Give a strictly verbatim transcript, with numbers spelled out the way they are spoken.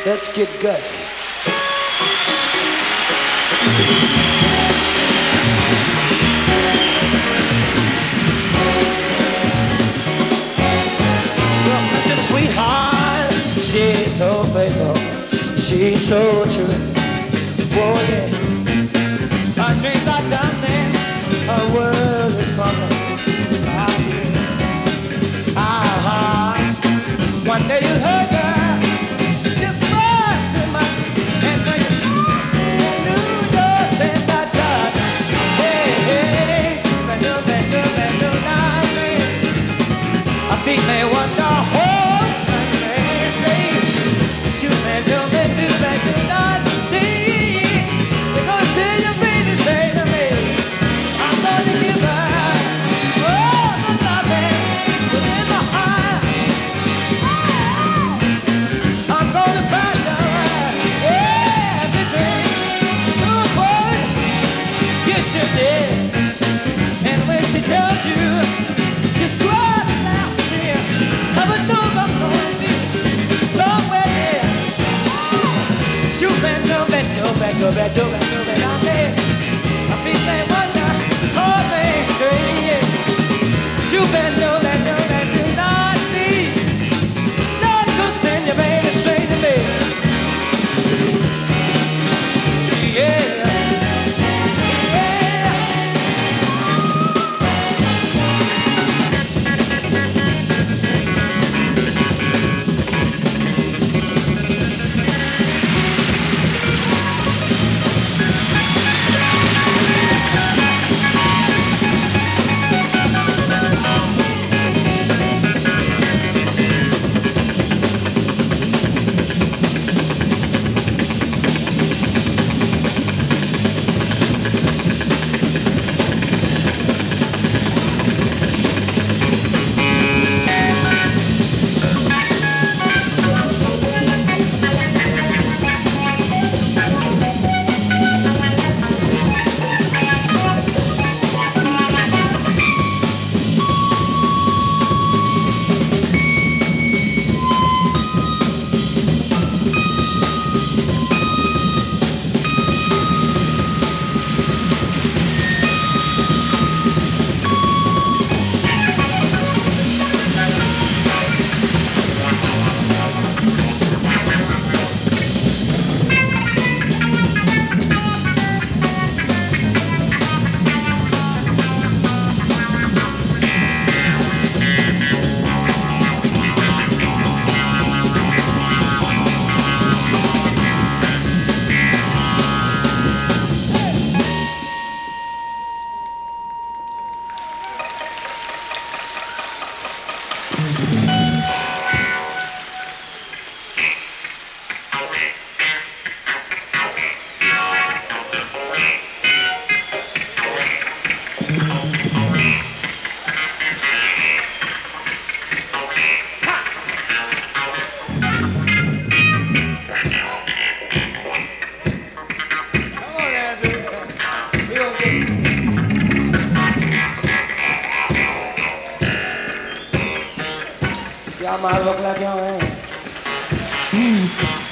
Let's get gutty. Well, such a sweetheart, she's so faithful, she's so true. Oh yeah, her dreams are done then, her world is falling. Ah, one day you'll hurt her just much too much, and when you lose your tender touch, hey, hey, she's been doing, been doing, been doing nothing. I think they wonder, oh, man, she's been doing, been doing, been doing nothing. They're gonna see your baby say to me, I'm gonna give her all the loving within my heart. I'm gonna find her everything to avoid. Yes, she did. And when she tells you, just cry the last tear. Heaven knows I'm gonna be somewhere there. Shoot, man, no, man, no, man, no, man, no, man, no, man, I'm there. I feel that wonder, all things straight. Shoot, man, no, man, no, man, do not need. Not gonna send your baby straight to me. Yeah, yeah. Y'all might look like your ass.